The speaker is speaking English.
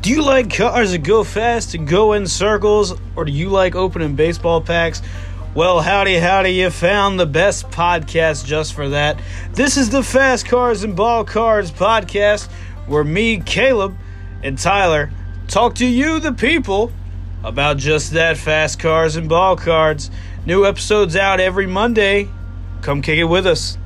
Do you like cars that go fast and go in circles, or do you like opening baseball packs? Well, howdy, you found the best podcast just for that. This is the Fast Cars and Ball Cards podcast, where me, Caleb, and Tyler talk to you, the people, about just that, fast cars and ball cards. New episodes out every Monday. Come kick it with us.